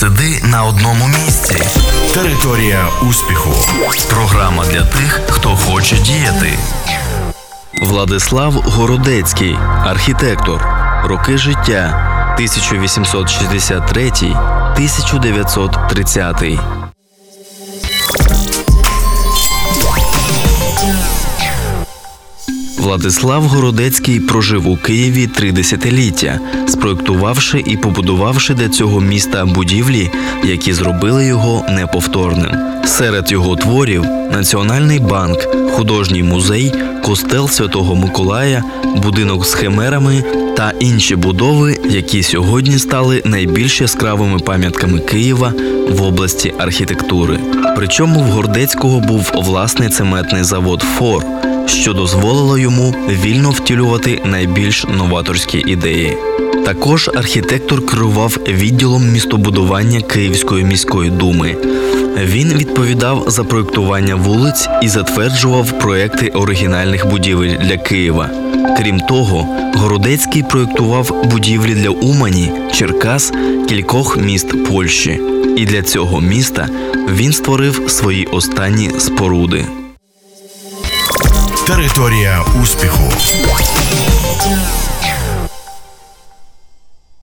сиди на одному місці. Територія успіху. Програма для тих, хто хоче діяти. Владислав Городецький, архітектор. Роки життя 1863-1930. Владислав Городецький прожив у Києві 3 десятиліття, спроєктувавши і побудувавши для цього міста будівлі, які зробили його неповторним. Серед його творів – Національний банк, художній музей, костел Святого Миколая, будинок з химерами та інші будови, які сьогодні стали найбільш яскравими пам'ятками Києва в області архітектури. Причому в Городецького був власний цементний завод «Фор», що дозволило йому вільно втілювати найбільш новаторські ідеї. Також архітектор керував відділом містобудування Київської міської думи. Він відповідав за проєктування вулиць і затверджував проєкти оригінальних будівель для Києва. Крім того, Городецький проєктував будівлі для Умані, Черкас, кількох міст Польщі. І для цього міста він створив свої останні споруди. Територія успіху.